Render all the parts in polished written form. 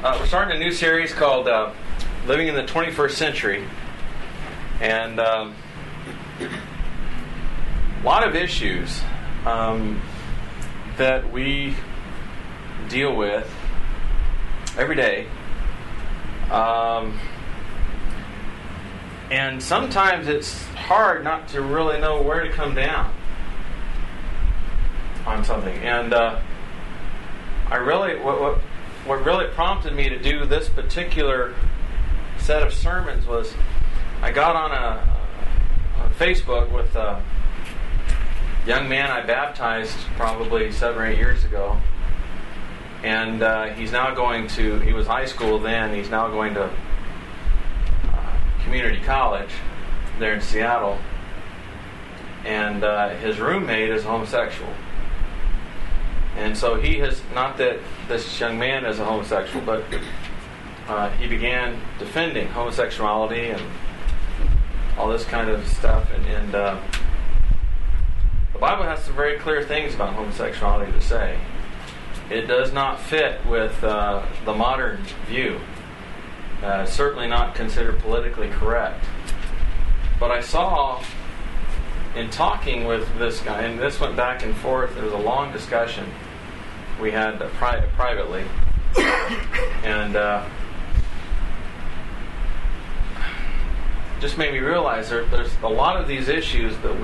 We're starting a new series called Living in the 21st Century. And a lot of issues that we deal with every day. And sometimes it's hard not to really know where to come down on something. And what really prompted me to do this particular set of sermons was I got on Facebook with a young man I baptized probably 7 or 8 years ago. And he was high school then, he's now going to community college there in Seattle. And his roommate is homosexual. And so not that this young man is a homosexual, but he began defending homosexuality and all this kind of stuff. And the Bible has some very clear things about homosexuality to say. It does not fit with the modern view. Certainly not considered politically correct. But I saw, in talking with this guy, and this went back and forth, there was a long discussion we had privately. And just made me realize there's a lot of these issues that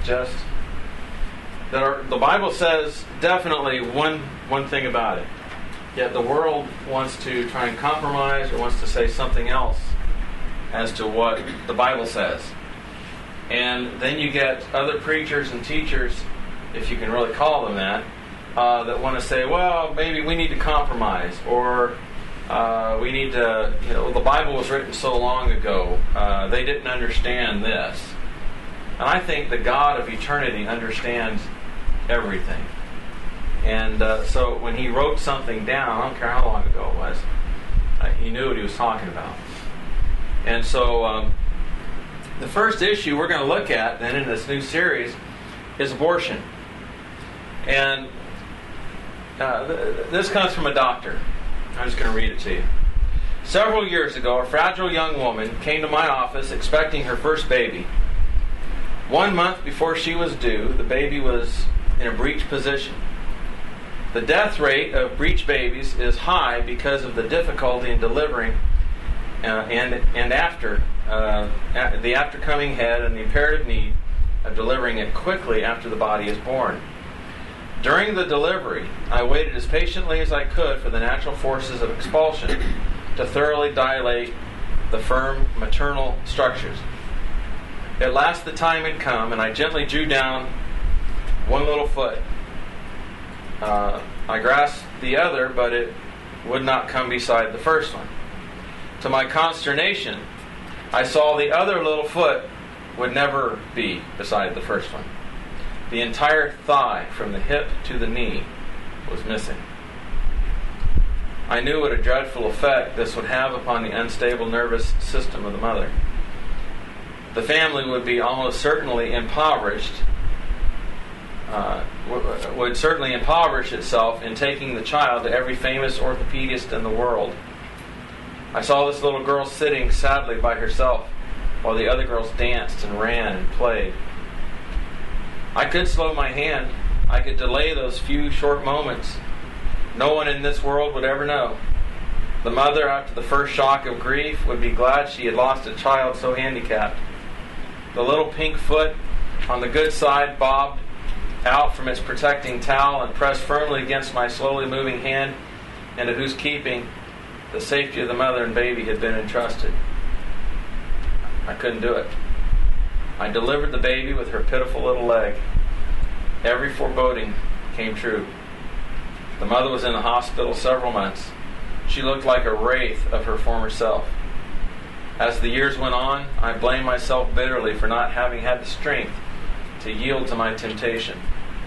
the Bible says definitely one thing about it. Yet the world wants to try and compromise or wants to say something else as to what the Bible says. And then you get other preachers and teachers, if you can really call them that want to say, well, maybe we need to compromise, or we need to, the Bible was written so long ago, they didn't understand this. And I think the God of eternity understands everything. And so when he wrote something down, I don't care how long ago it was, he knew what he was talking about. And so the first issue we're going to look at then in this new series is abortion. And this comes from a doctor. I'm just going to read it to you. Several years ago, a fragile young woman came to my office expecting her first baby. 1 month before she was due, the baby was in a breech position. The death rate of breech babies is high because of the difficulty in delivering and after the aftercoming head and the imperative need of delivering it quickly after the body is born. During the delivery, I waited as patiently as I could for the natural forces of expulsion to thoroughly dilate the firm maternal structures. At last the time had come, and I gently drew down one little foot. I grasped the other, but it would not come beside the first one. To my consternation, I saw the other little foot would never be beside the first one. The entire thigh, from the hip to the knee, was missing. I knew what a dreadful effect this would have upon the unstable nervous system of the mother. The family would be almost certainly impoverished, would certainly impoverish itself in taking the child to every famous orthopedist in the world. I saw this little girl sitting sadly by herself while the other girls danced and ran and played. I could slow my hand. I could delay those few short moments. No one in this world would ever know. The mother, after the first shock of grief, would be glad she had lost a child so handicapped. The little pink foot on the good side bobbed out from its protecting towel and pressed firmly against my slowly moving hand, into whose keeping the safety of the mother and baby had been entrusted. I couldn't do it. I delivered the baby with her pitiful little leg. Every foreboding came true. The mother was in the hospital several months. She looked like a wraith of her former self. As the years went on, I blamed myself bitterly for not having had the strength to yield to my temptation.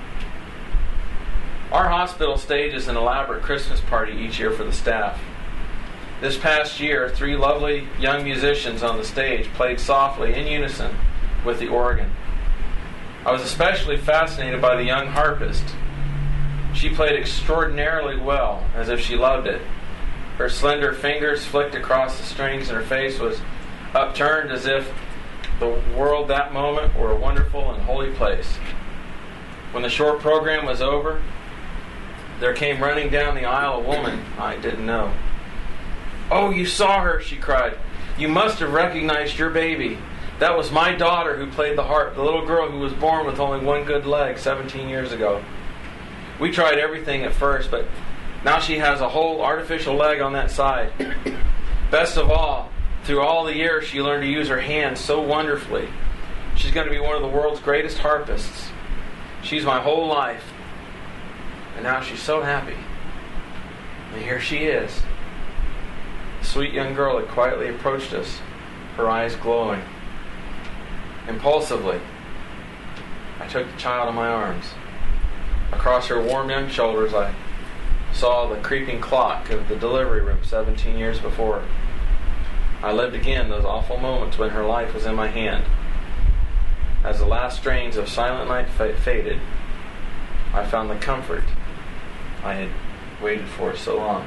Our hospital stages an elaborate Christmas party each year for the staff. This past year, 3 lovely young musicians on the stage played softly in unison with the organ. I was especially fascinated by the young harpist. She played extraordinarily well, as if she loved it. Her slender fingers flicked across the strings, and her face was upturned as if the world that moment were a wonderful and holy place. When the short program was over, there came running down the aisle a woman I didn't know. "Oh, you saw her," she cried. "You must have recognized your baby. That was my daughter who played the harp, the little girl who was born with only one good leg 17 years ago. We tried everything at first, but now she has a whole artificial leg on that side. Best of all, through all the years she learned to use her hands so wonderfully. She's going to be one of the world's greatest harpists. She's my whole life. And now she's so happy. And here she is." The sweet young girl had quietly approached us, her eyes glowing. Impulsively, I took the child in my arms. Across her warm young shoulders, I saw the creaking clock of the delivery room 17 years before. I lived again those awful moments when her life was in my hand. As the last strains of Silent Night faded, I found the comfort I had waited for so long.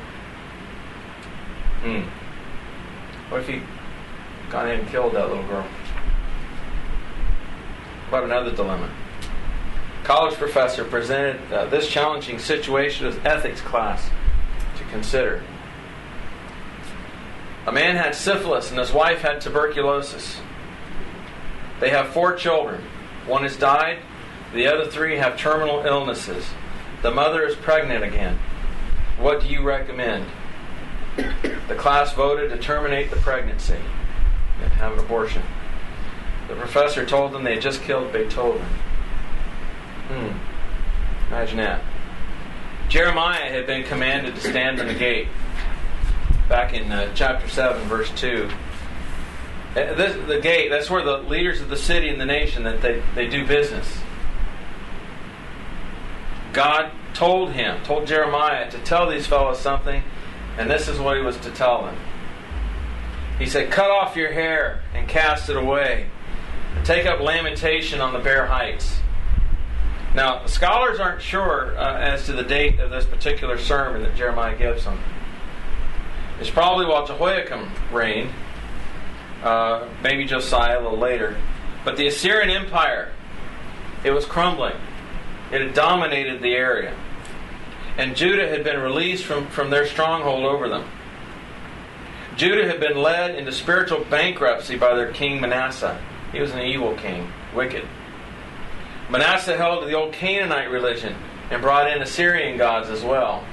What if he gone in and killed that little girl? What about another dilemma? College professor presented this challenging situation as ethics class to consider. A man had syphilis and his wife had tuberculosis. They have 4 children. 1 has died. The other 3 have terminal illnesses. The mother is pregnant again. What do you recommend? The class voted to terminate the pregnancy and have an abortion. The professor told them they had just killed Beethoven. Imagine that. Jeremiah had been commanded to stand in the gate. Back in chapter 7, verse 2. The gate, that's where the leaders of the city and the nation, that they do business. God told Jeremiah to tell these fellows something, and this is what he was to tell them. He said, "Cut off your hair and cast it away, and take up lamentation on the bare heights." Now, scholars aren't sure as to the date of this particular sermon that Jeremiah gives them. It's probably while Jehoiakim reigned, maybe Josiah a little later. But the Assyrian Empire, it was crumbling. It had dominated the area. And Judah had been released from their stronghold over them. Judah had been led into spiritual bankruptcy by their king Manasseh. He was an evil king, wicked. Manasseh held to the old Canaanite religion and brought in Assyrian gods as well.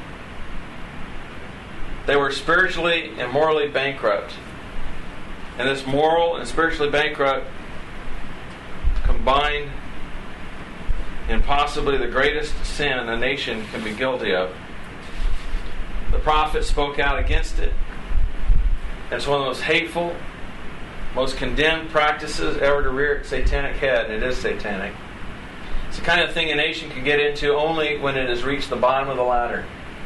They were spiritually and morally bankrupt. And this moral and spiritually bankrupt combined in possibly the greatest sin a nation can be guilty of. The prophet spoke out against it. It's one of the most hateful, most condemned practices ever to rear its satanic head, and it is satanic. It's the kind of thing a nation can get into only when it has reached the bottom of the ladder.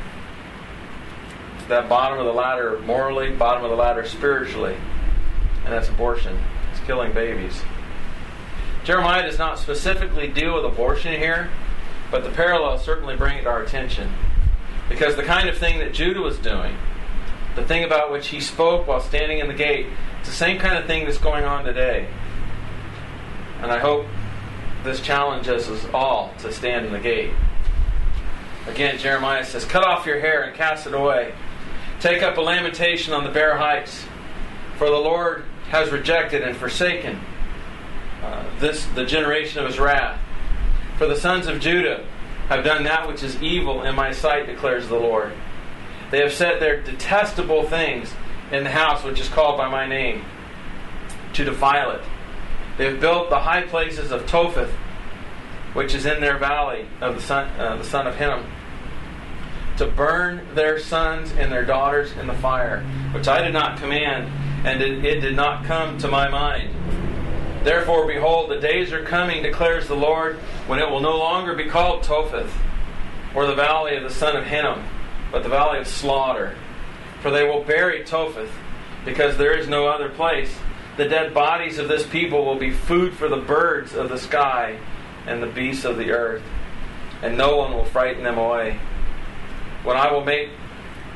That bottom of the ladder morally, bottom of the ladder spiritually. And that's abortion. It's killing babies. Jeremiah does not specifically deal with abortion here, but the parallels certainly bring it to our attention. Because the kind of thing that Judah was doing, the thing about which he spoke while standing in the gate, it's the same kind of thing that's going on today. And I hope this challenges us all to stand in the gate. Again, Jeremiah says, "Cut off your hair and cast it away. Take up a lamentation on the bare heights. For the Lord has rejected and forsaken the generation of his wrath. For the sons of Judah have done that which is evil in my sight, declares the Lord. They have set their detestable things in the house which is called by my name, to defile it. They have built the high places of Topheth, which is in their valley of the son of Hinnom, to burn their sons and their daughters in the fire, which I did not command, and it did not come to my mind. Therefore, behold, the days are coming, declares the Lord, when it will no longer be called Topheth, or the valley of the son of Hinnom, but the valley of slaughter. For they will bury Topheth, because there is no other place. The dead bodies of this people will be food for the birds of the sky and the beasts of the earth, and no one will frighten them away. When I will make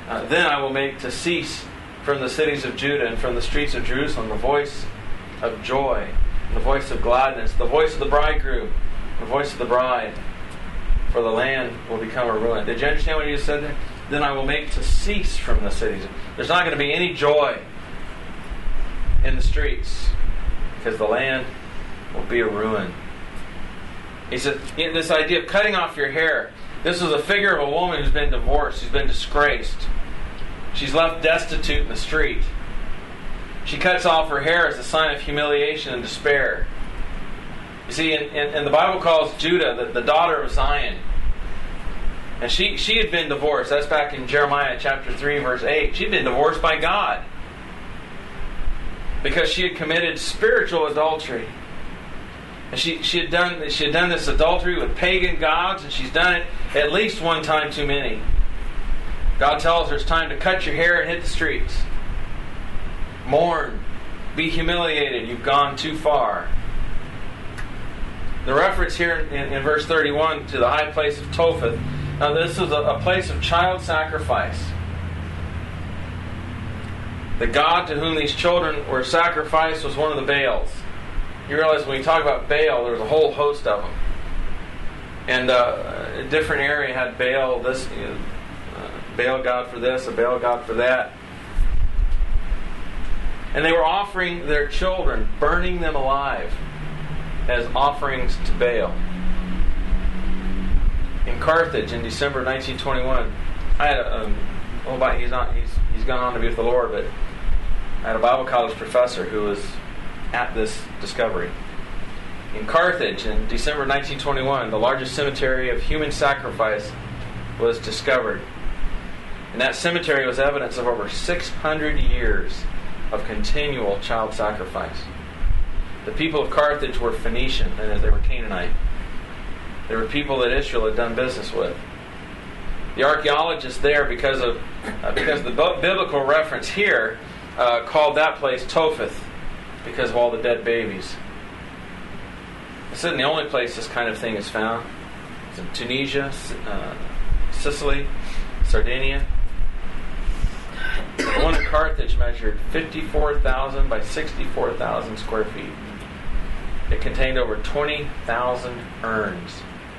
Then I will make to cease from the cities of Judah and from the streets of Jerusalem the voice of joy, the voice of gladness, the voice of the bridegroom, the voice of the bride, for the land will become a ruin. Did you understand what he just said there? Then I will make to cease from the cities. There's not going to be any joy in the streets because the land will be a ruin. He said, this idea of cutting off your hair, this is a figure of a woman who's been divorced, who's been disgraced. She's left destitute in the street. She cuts off her hair as a sign of humiliation and despair. You see, and the Bible calls Judah the daughter of Zion. And she had been divorced. That's back in Jeremiah chapter 3, verse 8. She'd been divorced by God because she had committed spiritual adultery. And she had done this adultery with pagan gods, and she's done it at least one time too many. God tells her it's time to cut your hair and hit the streets. Mourn. Be humiliated. You've gone too far. The reference here in verse 31 to the high place of Topheth. Now this was a place of child sacrifice. The god to whom these children were sacrificed was one of the Baals. You realize when we talk about Baal, there was a whole host of them. And a different area had Baal, Baal god for this, a Baal god for that. And they were offering their children, burning them alive as offerings to Baal. In Carthage in December 1921, I had he's gone on to be with the Lord, but I had a Bible college professor who was at this discovery. In Carthage in December 1921, the largest cemetery of human sacrifice was discovered. And that cemetery was evidence of over 600 years of continual child sacrifice. The people of Carthage were Phoenician, and they were Canaanite. They were people that Israel had done business with. The archaeologists there, because the biblical reference here called that place Topheth, because of all the dead babies. This isn't the only place this kind of thing is found. It's in Tunisia, Sicily, Sardinia. The one in Carthage measured 54,000 by 64,000 square feet. It contained over 20,000 urns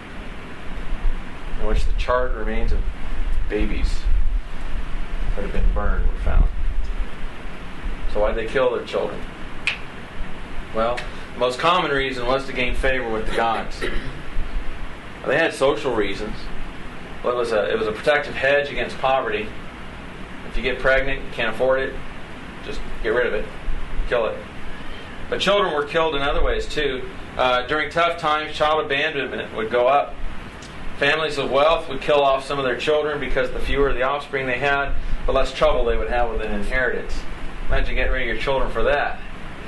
in which the charred remains of babies that had been burned were found. So why did they kill their children? Well, the most common reason was to gain favor with the gods. They had social reasons. Well, it was a protective hedge against poverty. If you get pregnant, you can't afford it, just get rid of it, kill it. But children were killed in other ways too. During tough times, child abandonment would go up. Families of wealth would kill off some of their children because the fewer the offspring they had, the less trouble they would have with an inheritance. Imagine getting rid of your children for that.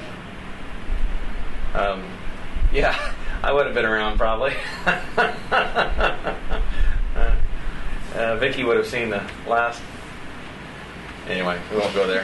Yeah, I would have been around probably. Vicky would have seen the last. Anyway, we won't go there.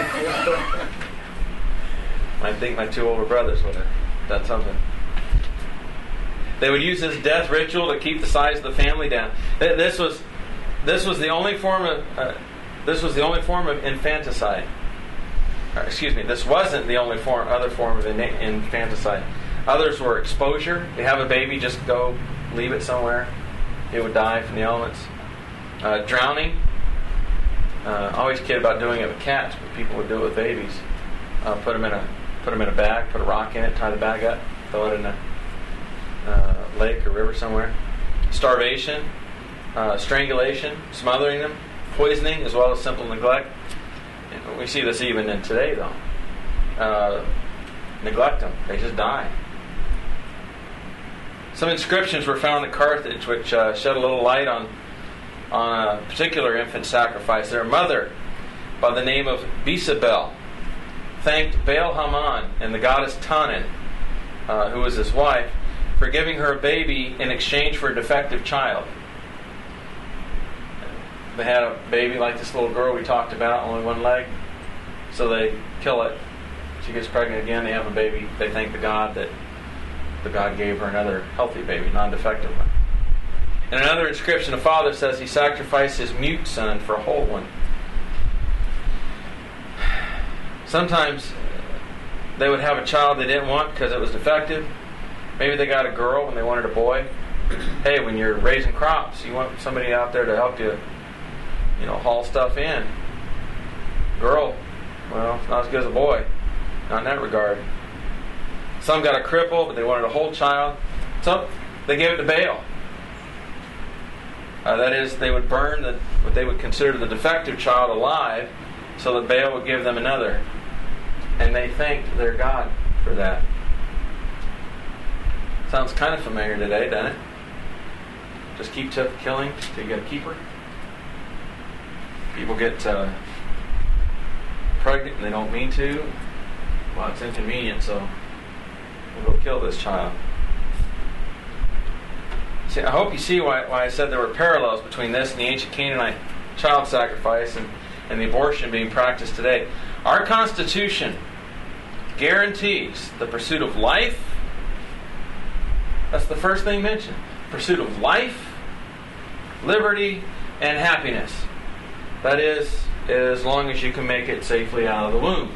I think my two older brothers would have done something. They would use this death ritual to keep the size of the family down. This was the only form of infanticide. Excuse me. This wasn't the only other form of infanticide. Others were exposure. They have a baby, just go leave it somewhere. It would die from the elements. Drowning. Always kid about doing it with cats, but people would do it with babies. Put them in a bag, put a rock in it, tie the bag up, throw it in a lake or river somewhere. Starvation, strangulation, smothering them, poisoning, as well as simple neglect. And we see this even in today, though. Neglect them; they just die. Some inscriptions were found at Carthage, which shed a little light on a particular infant sacrifice. Their mother, by the name of Besabel, thanked Baal Haman and the goddess Tannin, who was his wife, for giving her a baby in exchange for a defective child. They had a baby like this little girl we talked about, only one leg. So they kill it. She gets pregnant again, they have a baby. They thank the god that the god gave her another healthy baby, non-defective one. In another inscription, a father says he sacrificed his mute son for a whole one. Sometimes they would have a child they didn't want because it was defective. Maybe they got a girl when they wanted a boy. Hey, when you're raising crops, you want somebody out there to help you, haul stuff in. Girl, well, it's not as good as a boy. Not in that regard. Some got a cripple, but they wanted a whole child. So they gave it to Baal. That is, they would burn what they would consider the defective child alive so that Baal would give them another. And they thanked their God for that. Sounds kind of familiar today, doesn't it? Just keep killing till you get a keeper. People get pregnant and they don't mean to. Well, it's inconvenient, so we'll go kill this child. See, I hope you see why I said there were parallels between this and the ancient Canaanite child sacrifice and the abortion being practiced today. Our Constitution guarantees the pursuit of life. That's the first thing mentioned. Pursuit of life, liberty, and happiness. That is, as long as you can make it safely out of the womb.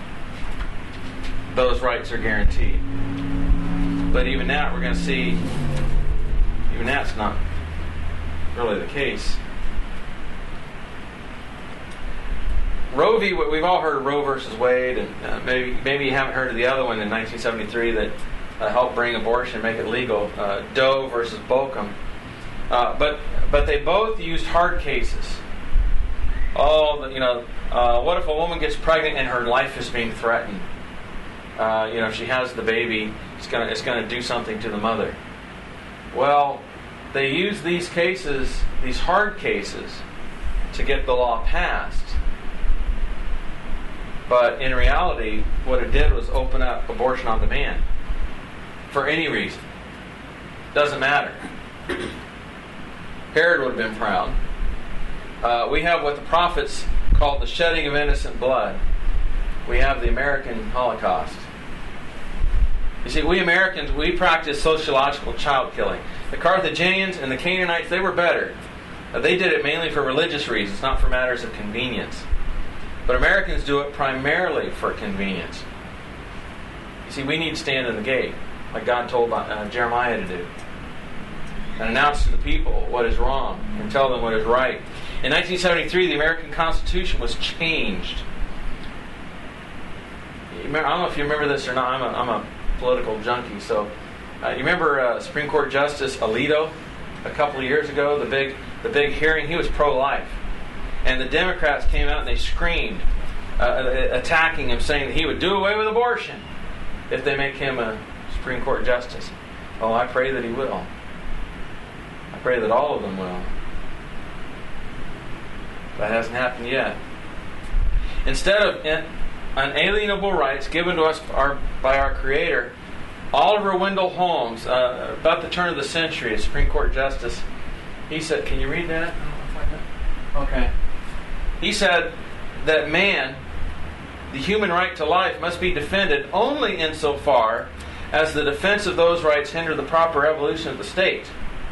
Those rights are guaranteed. But even that, we're going to see, even that's not really the case. Roe v. We've all heard of Roe versus Wade, and maybe you haven't heard of the other one in 1973 that helped bring abortion and make it legal, Doe versus Bolcom. But they both used hard cases. What if a woman gets pregnant and her life is being threatened? If she has the baby, it's going to do something to the mother. Well, they use these cases, these hard cases, to get the law passed. But in reality, what it did was open up abortion on demand. For any reason. Doesn't matter. Herod would have been proud. We have what the prophets called the shedding of innocent blood. We have the American Holocaust. You see, we Americans, we practice sociological child killing. The Carthaginians and the Canaanites, they were better. They did it mainly for religious reasons, not for matters of convenience. But Americans do it primarily for convenience. You see, we need to stand in the gate, like God told Jeremiah to do, and announce to the people what is wrong and tell them what is right. In 1973, the American Constitution was changed. I don't know if you remember this or not. I'm a political junkie, so you remember Supreme Court Justice Alito a couple of years ago, the big hearing. He was pro-life, and the Democrats came out and they screamed, attacking him, saying that he would do away with abortion if they make him a Supreme Court Justice. Oh, I pray that he will. I pray that all of them will. That hasn't happened yet. Instead of unalienable rights given to us by our Creator, Oliver Wendell Holmes, about the turn of the century, a Supreme Court Justice, he said, can you read that? Okay. He said that man, the human right to life, must be defended only insofar as the defense of those rights hinder the proper evolution of the state.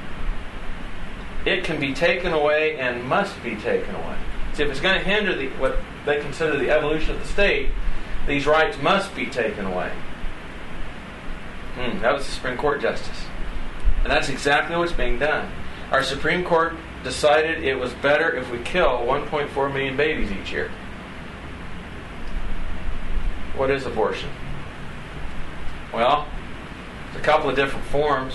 It can be taken away and must be taken away. See, if it's going to hinder what they consider the evolution of the state, these rights must be taken away. That was the Supreme Court Justice. And that's exactly what's being done. Our Supreme Court decided it was better if we kill 1.4 million babies each year. What is abortion? Well, there's a couple of different forms.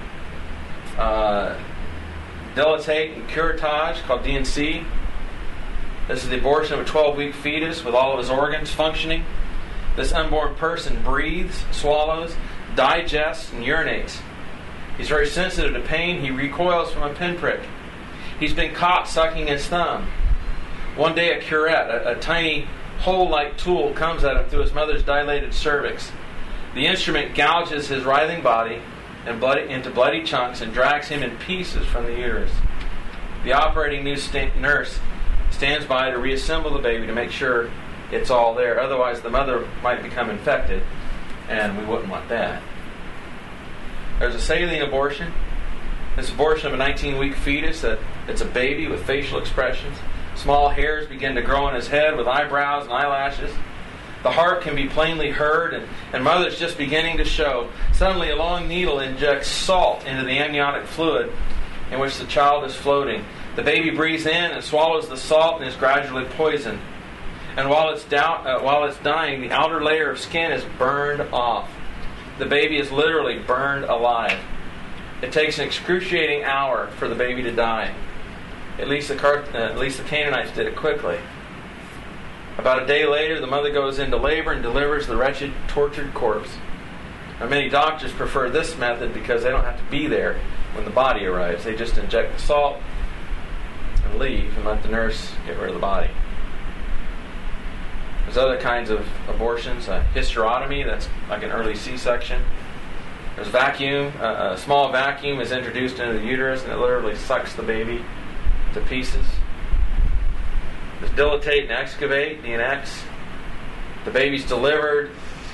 Dilatate and curettage, called D&C. This is the abortion of a 12-week fetus with all of his organs functioning. This unborn person breathes, swallows, digests, and urinates. He's very sensitive to pain. He recoils from a pinprick. He's been caught sucking his thumb. One day a curette, a tiny hole-like tool, comes at him through his mother's dilated cervix. The instrument gouges his writhing body into bloody chunks and drags him in pieces from the uterus. The operating nurse stands by to reassemble the baby to make sure it's all there. Otherwise, the mother might become infected, and we wouldn't want that. There's a saline abortion. This abortion of a 19-week fetus, it's a baby with facial expressions. Small hairs begin to grow on his head with eyebrows and eyelashes. The heart can be plainly heard, and mother's just beginning to show. Suddenly a long needle injects salt into the amniotic fluid in which the child is floating. The baby breathes in and swallows the salt and is gradually poisoned. And while it's dying, the outer layer of skin is burned off. The baby is literally burned alive. It takes an excruciating hour for the baby to die. At least the Canaanites did it quickly. About a day later, the mother goes into labor and delivers the wretched, tortured corpse. Now, many doctors prefer this method because they don't have to be there when the body arrives. They just inject the salt and leave and let the nurse get rid of the body. There's other kinds of abortions. Hysterotomy, that's like an early C-section. There's vacuum. A small vacuum is introduced into the uterus and it literally sucks the baby to pieces. There's dilatate and excavate, DNX. The baby's delivered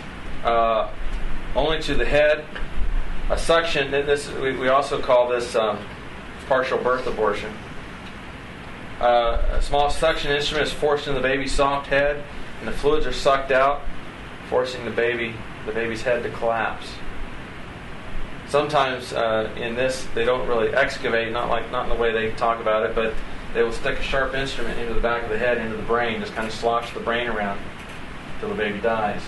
only to the head. A suction, we also call this partial birth abortion. A small suction instrument is forced into the baby's soft head, and the fluids are sucked out, forcing the baby's head to collapse. Sometimes in this they don't really excavate, not in the way they talk about it, but they will stick a sharp instrument into the back of the head, into the brain, just kind of slosh the brain around until the baby dies.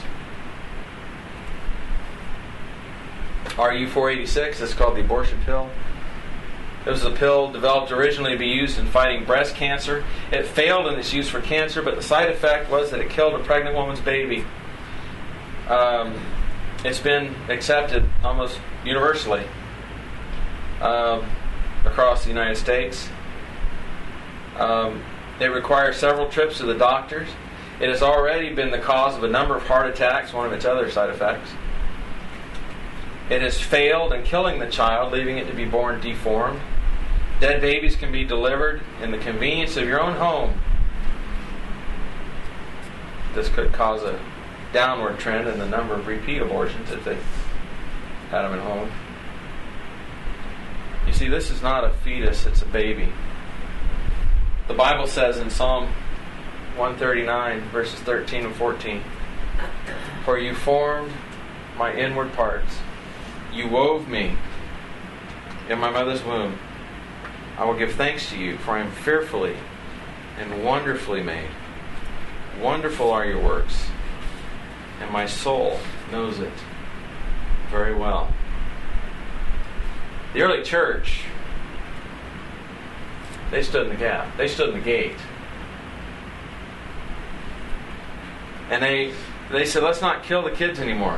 RU-486 is called the abortion pill. It was a pill developed originally to be used in fighting breast cancer. It failed in its use for cancer, but the side effect was that it killed a pregnant woman's baby. It's been accepted almost universally across the United States. It requires several trips to the doctors. It has already been the cause of a number of heart attacks, one of its other side effects. It has failed in killing the child, leaving it to be born deformed. Dead babies can be delivered in the convenience of your own home. This could cause a downward trend in the number of repeat abortions if they had them at home. You see, this is not a fetus, it's a baby. The Bible says in Psalm 139, verses 13 and 14, "For you formed my inward parts. You wove me in my mother's womb. I will give thanks to you, for I am fearfully and wonderfully made. Wonderful are your works, and my soul knows it very well." The early church, they stood in the gap. They stood in the gate. And they said, let's not kill the kids anymore.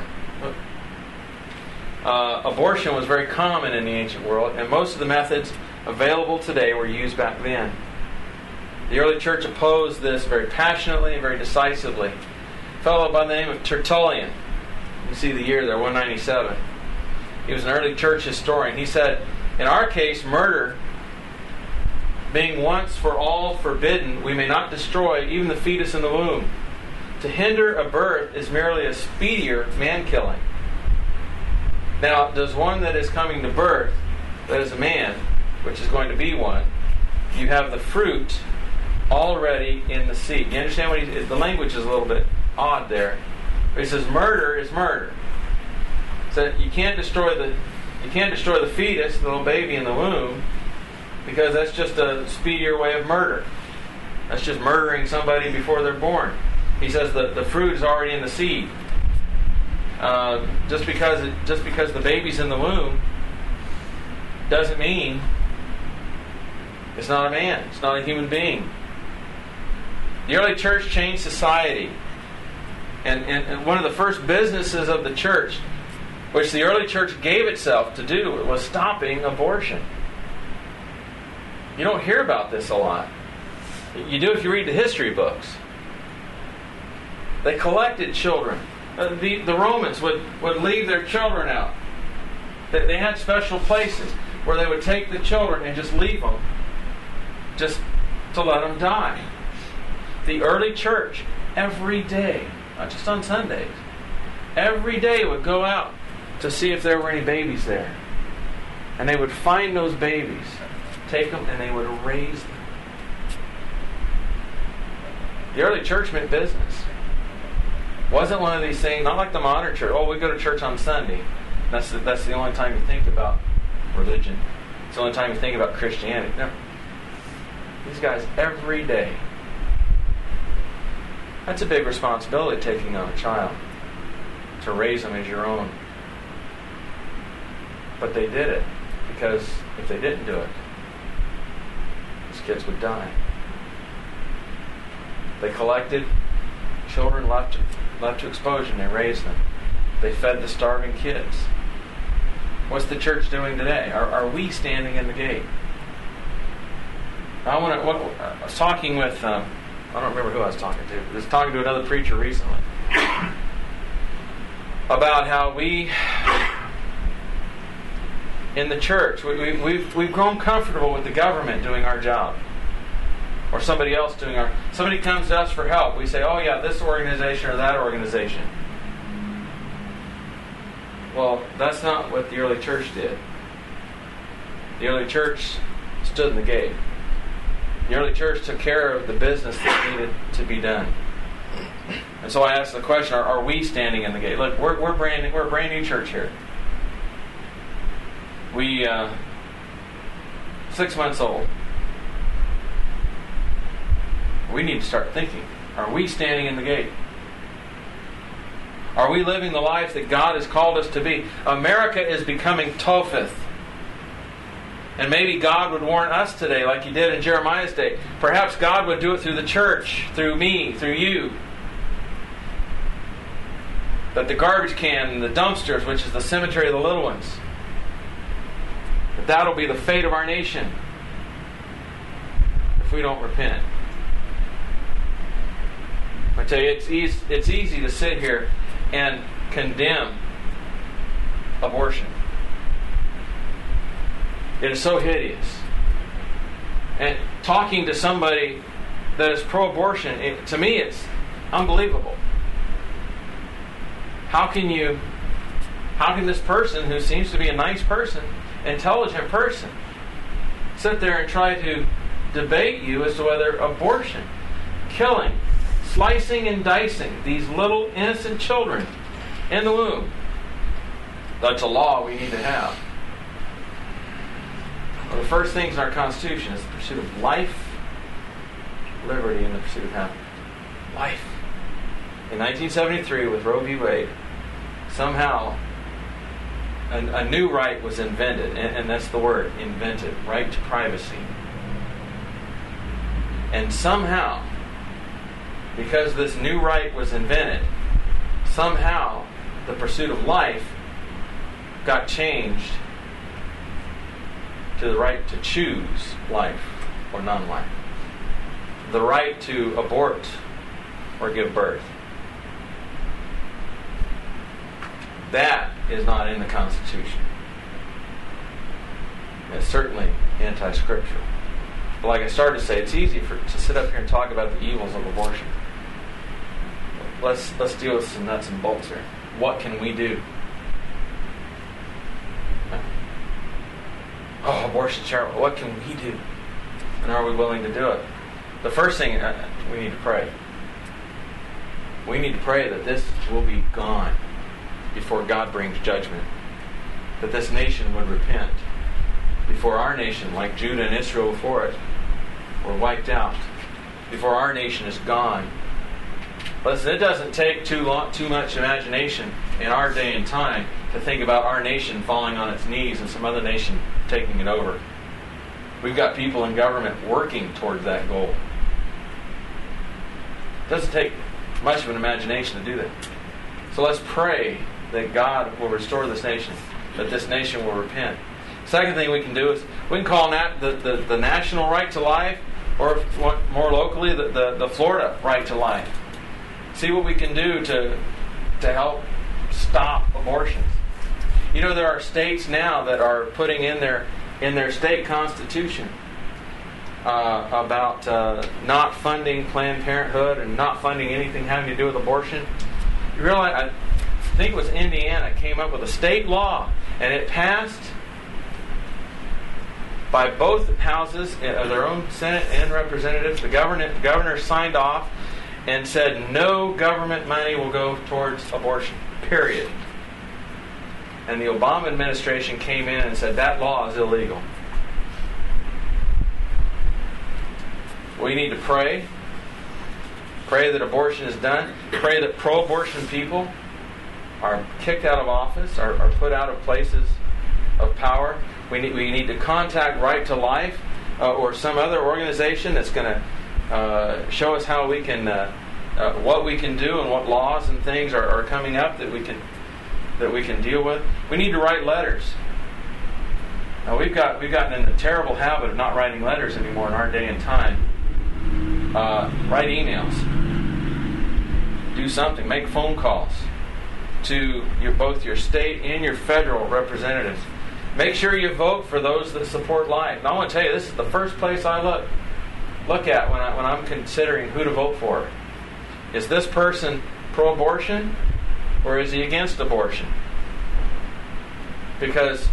Abortion was very common in the ancient world, and most of the methods available today were used back then. The early church opposed this very passionately and very decisively. A fellow by the name of Tertullian, you see the year there, 197. He was an early church historian. He said, in our case, murder being once for all forbidden, we may not destroy even the fetus in the womb. To hinder a birth is merely a speedier man-killing. Now, does one that is coming to birth, that is a man, which is going to be one, you have the fruit already in the seed. You understand what the language is a little bit odd there. But he says murder is murder. So you can't destroy the fetus, the little baby in the womb, because that's just a speedier way of murder. That's just murdering somebody before they're born. He says the fruit is already in the seed. Just because the baby's in the womb doesn't mean it's not a man. It's not a human being. The early church changed society. And one of the first businesses of the church, which the early church gave itself to do, was stopping abortion. You don't hear about this a lot. You do if you read the history books. They collected children. The Romans would leave their children out. They had special places where they would take the children and just leave them, just to let them die. The early church, every day, not just on Sundays, every day would go out to see if there were any babies there. And they would find those babies, take them, and they would raise them. The early church meant business. Wasn't one of these things, not like the modern church. Oh, we go to church on Sunday. That's the only time you think about religion. It's the only time you think about Christianity. No. These guys, every day. That's a big responsibility, taking on a child. To raise them as your own. But they did it. Because if they didn't do it, these kids would die. They collected children left to exposure, and they raised them. They fed the starving kids. What's the church doing today? Are we standing in the gate? I was talking with, I don't remember who I was talking to. I was talking to another preacher recently about how we, in the church, we've grown comfortable with the government doing our job. Or somebody else doing our... Somebody comes to us for help. We say, oh yeah, this organization or that organization. Well, that's not what the early church did. The early church stood in the gate. The early church took care of the business that needed to be done. And so I asked the question, are we standing in the gate? Look, we're a brand new church here. We 6 months old. We need to start thinking. Are we standing in the gate? Are we living the lives that God has called us to be? America is becoming Topheth. And maybe God would warn us today, like He did in Jeremiah's day. Perhaps God would do it through the church, through me, through you. That the garbage can and the dumpsters, which is the cemetery of the little ones, that'll be the fate of our nation if we don't repent. I tell you, it's easy to sit here and condemn abortion. It is so hideous. And talking to somebody that is pro-abortion, to me it's unbelievable. How can this person, who seems to be a nice person, intelligent person, sit there and try to debate you as to whether abortion, killing, slicing and dicing these little innocent children in the womb, that's a law we need to have. One of the first things in our Constitution is the pursuit of life, liberty, and the pursuit of happiness. Life. In 1973, with Roe v. Wade, somehow a new right was invented, and that's the word, invented, right to privacy. And somehow, because this new right was invented, somehow the pursuit of life got changed to the right to choose life or non-life. The right to abort or give birth. That is not in the Constitution. It's certainly anti-scriptural. But like I started to say, it's easy to sit up here and talk about the evils of abortion. Let's deal with some nuts and bolts here. What can we do? Oh, abortion's terrible. What can we do? And are we willing to do it? The first thing, we need to pray. We need to pray that this will be gone before God brings judgment. That this nation would repent before our nation, like Judah and Israel before it, were wiped out. Before our nation is gone. Listen, it doesn't take too much imagination in our day and time to think about our nation falling on its knees and some other nation taking it over. We've got people in government working towards that goal. It doesn't take much of an imagination to do that. So let's pray that God will restore this nation, that this nation will repent. Second thing we can do is we can call that the national right to life, or more locally, the Florida right to life. See what we can do to help stop abortions. You know, there are states now that are putting in their state constitution about not funding Planned Parenthood and not funding anything having to do with abortion. You realize, I think it was Indiana came up with a state law, and it passed, by both houses, their own Senate and representatives. The governor signed off and said no government money will go towards abortion, period. And the Obama administration came in and said that law is illegal. We need to pray that abortion is done, pray that pro-abortion people are kicked out of office, are put out of places of power. We need to contact Right to Life or some other organization that's going to show us how we can, what we can do and what laws and things are coming up that we can deal with. We need to write letters. Now we've gotten in the terrible habit of not writing letters anymore in our day and time. Write emails. Do something. Make phone calls to both your state and your federal representatives. Make sure you vote for those that support life. And I want to tell you, this is the first place I look at when I'm considering who to vote for. Is this person pro-abortion or is he against abortion? Because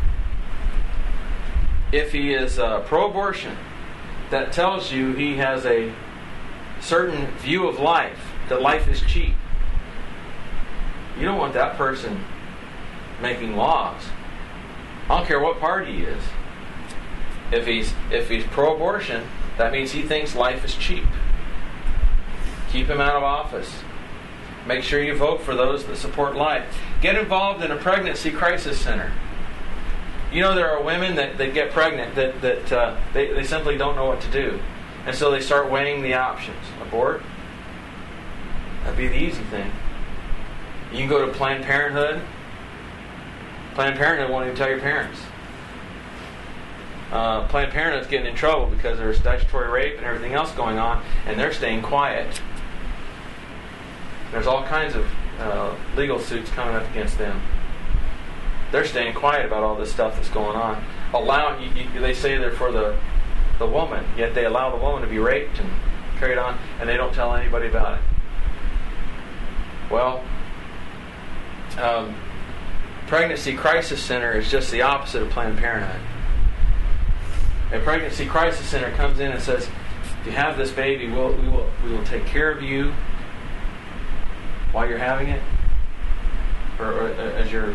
if he is pro-abortion, that tells you he has a certain view of life, that life is cheap. You don't want that person making laws. I don't care what party he is. If he's pro-abortion, that means he thinks life is cheap. Keep him out of office. Make sure you vote for those that support life. Get involved in a pregnancy crisis center. You know, there are women that get pregnant that they simply don't know what to do. And so they start weighing the options. Abort? That'd be the easy thing. You can go to Planned Parenthood. Planned Parenthood won't even tell your parents. Planned Parenthood's getting in trouble because there's statutory rape and everything else going on, and they're staying quiet. There's all kinds of legal suits coming up against them. They're staying quiet about all this stuff that's going on. They say they're for the woman, yet they allow the woman to be raped and carried on, and they don't tell anybody about it. Well, Pregnancy Crisis Center is just the opposite of Planned Parenthood. A Pregnancy Crisis Center comes in and says, if you have this baby, we will take care of you while you're having it, or as you're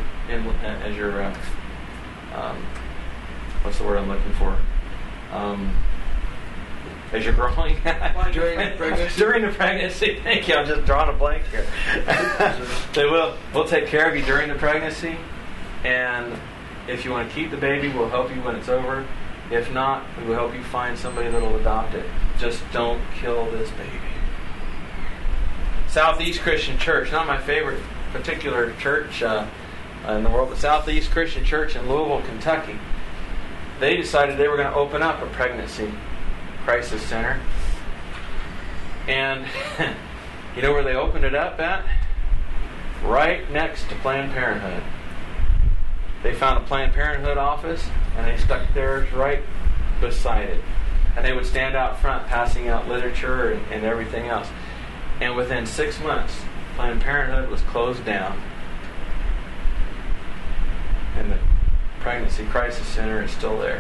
what's the word I'm looking for? As you're growing during the pregnancy. During the pregnancy. Thank you. I'm just drawing a blank here. We'll take care of you during the pregnancy, and if you want to keep the baby, we'll help you when it's over. If not, we will help you find somebody that will adopt it. Just don't kill this baby. Southeast Christian Church, not my favorite particular church in the world, but Southeast Christian Church in Louisville, Kentucky. They decided they were going to open up a pregnancy crisis center. And you know where they opened it up at? Right next to Planned Parenthood. They found a Planned Parenthood office and they stuck theirs right beside it. And they would stand out front passing out literature and everything else. And within 6 months, Planned Parenthood was closed down. And the Pregnancy Crisis Center is still there.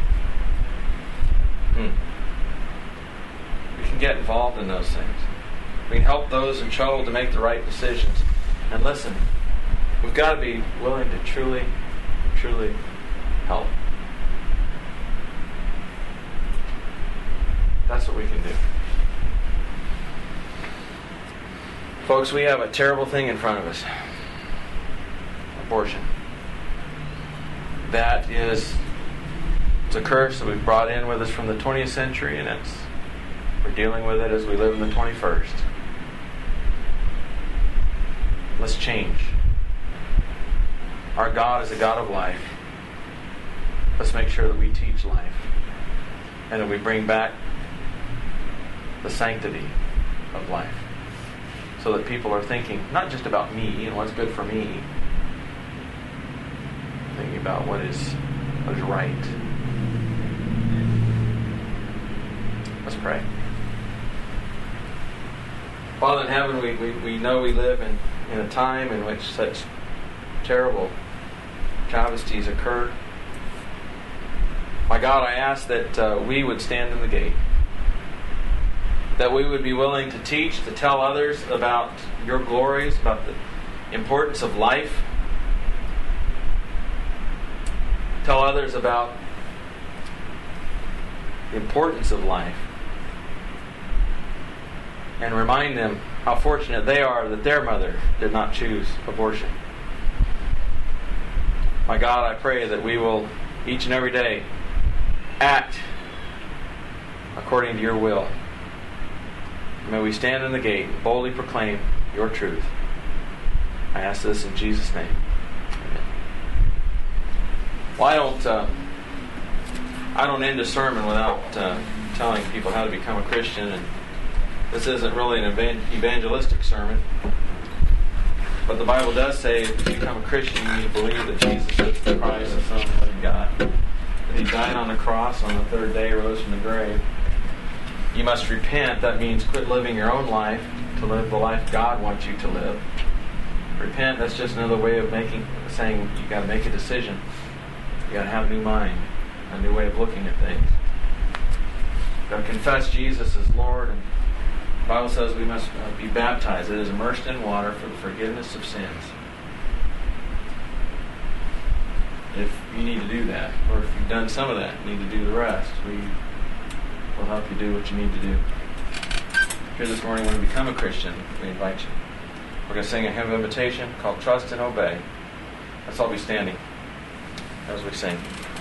We can get involved in those things. We can help those in trouble to make the right decisions. And listen, we've got to be willing to truly, truly help. That's what we can do. Folks, we have a terrible thing in front of us. Abortion. That is, it's a curse that we've brought in with us from the 20th century, and we're dealing with it as we live in the 21st. Let's change. Our God is a God of life. Let's make sure that we teach life and that we bring back the sanctity of life so that people are thinking not just about me and what's good for me, thinking about what is right. Let's pray. Father in heaven, we know we live in a time in which such terrible travesties occur. My God, God, I ask that we would stand in the gate. That we would be willing to teach, to tell others about your glories, about the importance of life. Tell others about the importance of life. And remind them how fortunate they are that their mother did not choose abortion. My God, I pray that we will each and every day act according to your will. May we stand in the gate and boldly proclaim your truth. I ask this in Jesus' name. Amen. Well, I don't end a sermon without telling people how to become a Christian. And this isn't really an evangelistic sermon. But the Bible does say if you become a Christian, you need to believe that Jesus is the Christ, the Son of the living God. That He died on the cross, on the third day, rose from the grave. You must repent. That means quit living your own life to live the life God wants you to live. Repent, that's just another way of saying you got to make a decision. You got to have a new mind, a new way of looking at things. You got to confess Jesus as Lord. And the Bible says we must be baptized. It is immersed in water for the forgiveness of sins. If you need to do that, or if you've done some of that, you need to do the rest. We will help you do what you need to do. Here this morning, when you become a Christian, we invite you. We're going to sing a hymn of invitation called Trust and Obey. Let's all be standing as we sing.